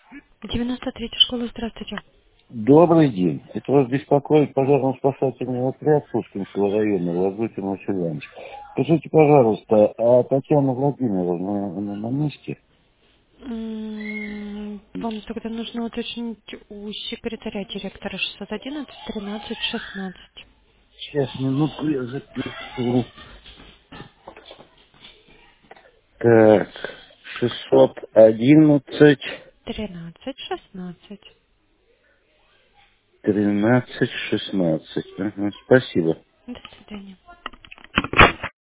93-я школа, здравствуйте. Добрый день. Это вас беспокоит пожарно-спасательный отряд Пушкинского района Лазутин Василий Иванович. Скажите, пожалуйста, а Татьяна Владимировна на месте? Вам тогда нужно уточнить у секретаря директора 611 13 16. Сейчас, минутку, я запишу. Так, 611 13 16. 13 16. Ага, спасибо. До свидания.